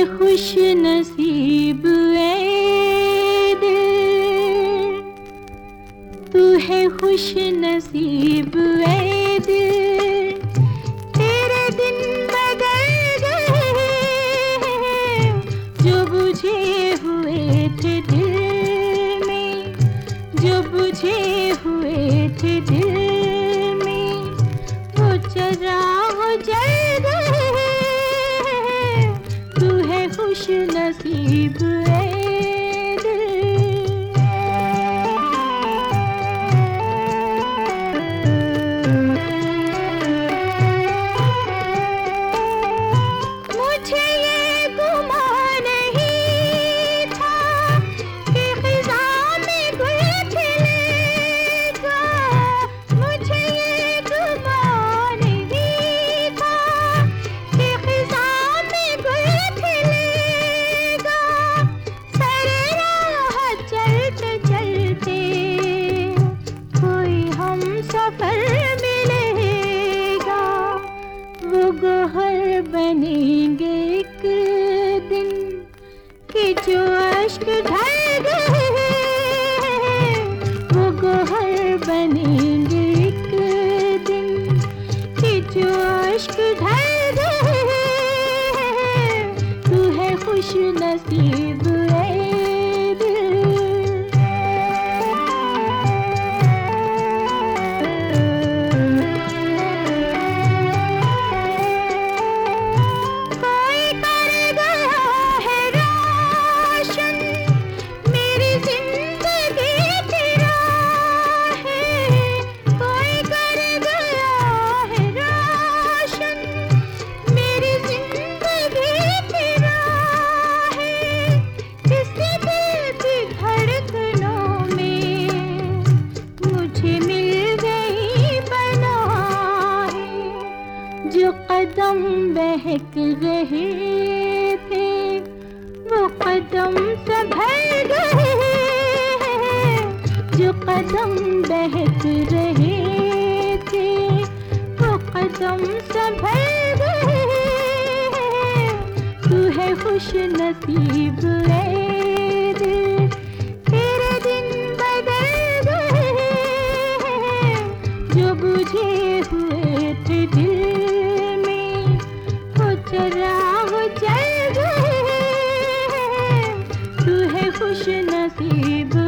खुश नसीब ए दिल, तू है खुश नसीब ए दिल। तेरे दिन बदल गए जो बुझे हुए थे दिल में, जो बुझे हुए थे दिल में, वो चराग जल गए। तू है खुश नसीब ए गोहर बनेंगे एक दिन कि जो अश्क ढल गए। वो गोहर बनेंगे एक दिन कि जो अश्क ढल गए। तू है खुश नसीब ए जो कदम बहक रहे थे वो कदम संभल गए। जो कदम बहक रहे थे वो कदम संभल गए। तू है खुश नसीब ए दिल, तेरे दिन बदल गए जो बुझे हुए थे दिल। चराग जल गए, तू है खुश नसीब।